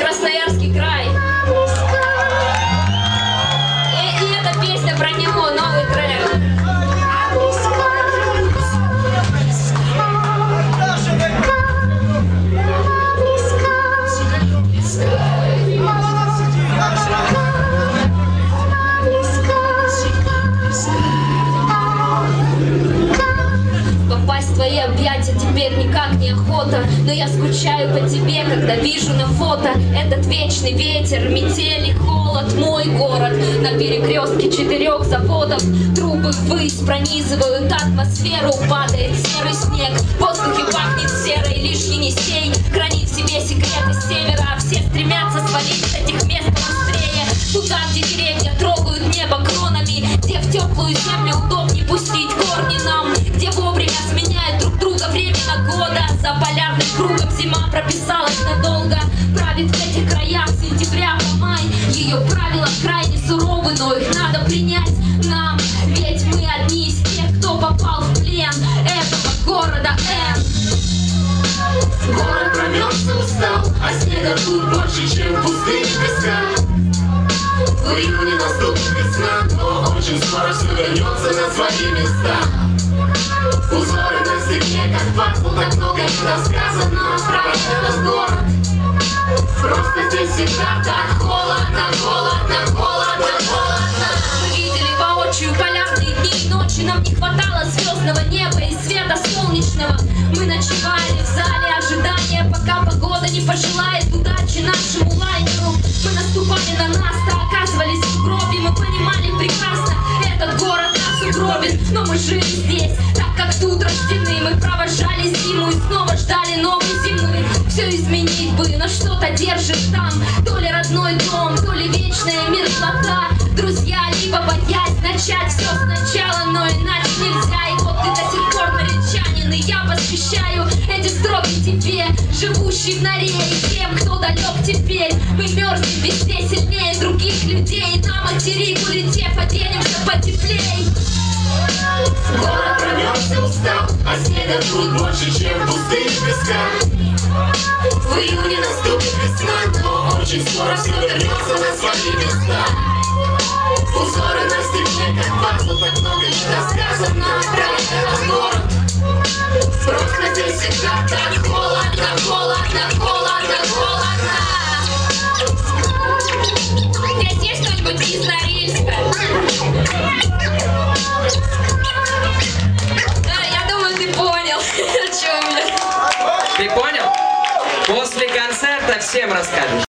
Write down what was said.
Красноярский край. И эта песня про него, новый трек. Попасть в твои объятия теперь никак не охота, но я скучаю по тебе, когда вижу на фото этот вечный ветер, метель и холод. Мой город на перекрестке 4 заводов, трубы ввысь пронизывают атмосферу, падает серый снег, в воздухе пахнет серой, лишь Енисей хранит в себе секреты севера, а все стремятся свалить с этих мест быстрее, туда, где деревья трогают небо кронами, где в теплую землю удобнее пустить корни нам, где вовремя сменяют друг друга времена года. За полярным кругом зима прописалась надолго, правит в этих краях с сентября по май. Ее правила крайне суровы, но их надо принять нам, ведь мы одни из тех, кто попал в плен этого города Н. Город промерз и устал, а снега тут больше, чем в пустыне песка. В июне наступит весна, но очень скоро все вернется на свои места. Узоры на стене, как пазл, так много не рассказано про этот город. Просто здесь всегда так холодно, холодно, холодно, холодно. Мы видели воочию полярные дни и ночи, нам не хватало звездного неба и света солнечного. Мы ночевали в зале ожидания, пока погода не пожелает удачи нашему лайнеру. Мы наступали на нас, а оказывались в гробе. Мы понимали прекрасно, этот город нас угробит, но мы жили здесь, так как тут рождены. Мы провожали зиму и снова ждали новой зимы. Все изменить бы, но что-то держит там, то ли родной дом, то ли вечная мерзлота. Друзья, либо боясь начать все сначала, но иначе нельзя. И вот ты до сих пор наречанин, и я посвящаю эти строки тебе, живущий в норе, и тем, кто далек теперь. Мы мерзнем везде сильнее других людей, на материк улетев, оденемся потеплей. Город промерз и устал, а снега тут больше, чем в пустыне песка. В июне наступит весна, но очень скоро все вернется на свои места. Узоры на стене, как пазл, так много не рассказано про этот город. Просто здесь всегда так холодно, холодно, холодно, холодно. Здесь есть кто-нибудь из Норильска? Я думаю, ты понял, о чем я. Ты понял? После концерта всем расскажешь.